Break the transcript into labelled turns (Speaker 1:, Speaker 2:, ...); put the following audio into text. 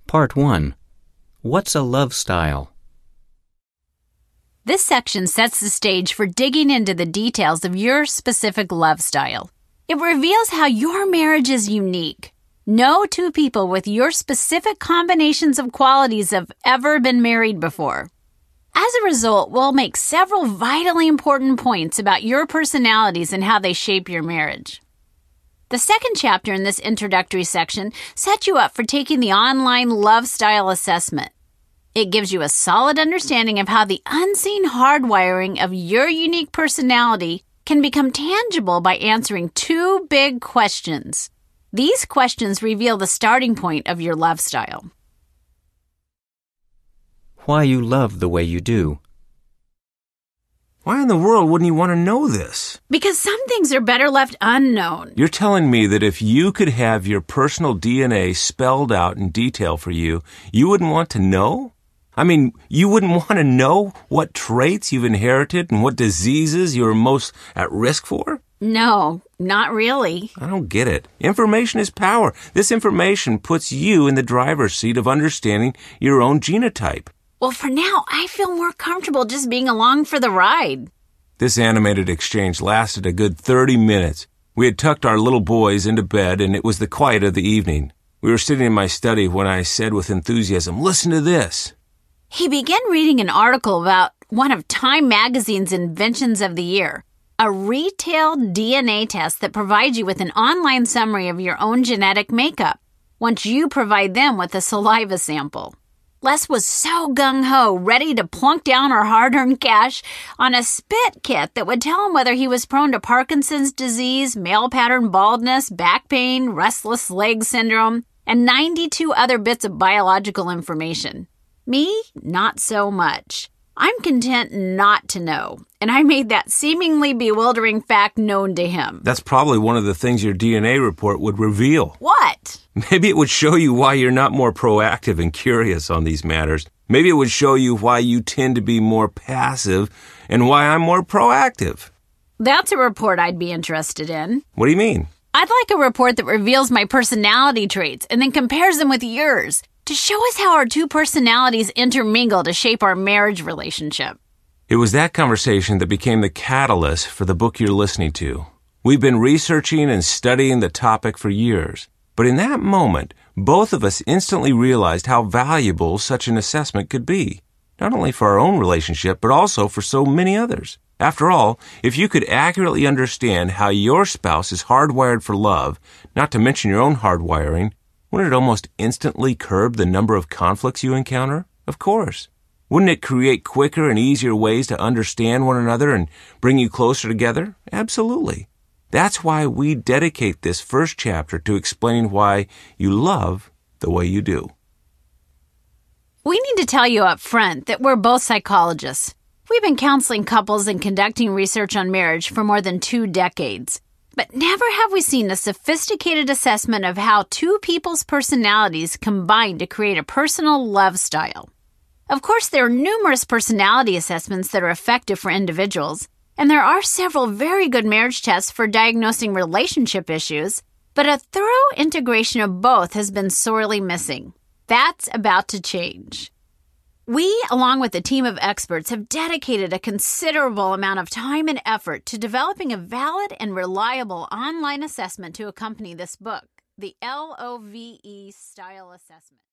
Speaker 1: Part 1. What's a love style?
Speaker 2: This section sets the stage for digging into the details of your specific love style. It reveals how your marriage is unique. No two people with your specific combinations of qualities have ever been married before. As a result, we'll make several vitally important points about your personalities and how they shape your marriage. The second chapter in this introductory section sets you up for taking the online love style assessment. It gives you a solid understanding of how the unseen hardwiring of your unique personality can become tangible by answering two big questions. These questions reveal the starting point of your love style.
Speaker 1: Why you love the way you do.
Speaker 3: Why in the world wouldn't you want to know this?
Speaker 2: Because some things are better left unknown.
Speaker 3: You're telling me that if you could have your personal DNA spelled out in detail for you, you wouldn't want to know? I mean, you wouldn't want to know what traits you've inherited and what diseases you're most at risk for?
Speaker 2: No, not really.
Speaker 3: I don't get it. Information is power. This information puts you in the driver's seat of understanding your own genotype.
Speaker 2: Well, for now, I feel more comfortable just being along for the ride.
Speaker 3: This animated exchange lasted a good 30 minutes. We had tucked our little boys into bed, and it was the quiet of the evening. We were sitting in my study when I said with enthusiasm, "Listen to this."
Speaker 2: He began reading an article about one of Time Magazine's inventions of the year, a retail DNA test that provides you with an online summary of your own genetic makeup once you provide them with a saliva sample. Les was so gung-ho, ready to plunk down our hard-earned cash on a spit kit that would tell him whether he was prone to Parkinson's disease, male pattern baldness, back pain, restless leg syndrome, and 92 other bits of biological information. Me, not so much. I'm content not to know, and I made that seemingly bewildering fact known to him.
Speaker 3: That's probably one of the things your DNA report would reveal.
Speaker 2: What?
Speaker 3: Maybe it would show you why you're not more proactive and curious on these matters. Maybe it would show you why you tend to be more passive and why I'm more proactive.
Speaker 2: That's a report I'd be interested in.
Speaker 3: What do you mean?
Speaker 2: I'd like a report that reveals my personality traits and then compares them with yours to show us how our two personalities intermingle to shape our marriage relationship.
Speaker 3: It was that conversation that became the catalyst for the book you're listening to. We've been researching and studying the topic for years. But in that moment, both of us instantly realized how valuable such an assessment could be, not only for our own relationship, but also for so many others. After all, if you could accurately understand how your spouse is hardwired for love, not to mention your own hardwiring, wouldn't it almost instantly curb the number of conflicts you encounter? Of course. Wouldn't it create quicker and easier ways to understand one another and bring you closer together? Absolutely. That's why we dedicate this first chapter to explaining why you love the way you do.
Speaker 2: We need to tell you up front that we're both psychologists. We've been counseling couples and conducting research on marriage for more than 2 decades. But never have we seen a sophisticated assessment of how two people's personalities combine to create a personal love style. Of course, there are numerous personality assessments that are effective for individuals, and there are several very good marriage tests for diagnosing relationship issues, but a thorough integration of both has been sorely missing. That's about to change. We, along with a team of experts, have dedicated a considerable amount of time and effort to developing a valid and reliable online assessment to accompany this book, the LOVE Style Assessment.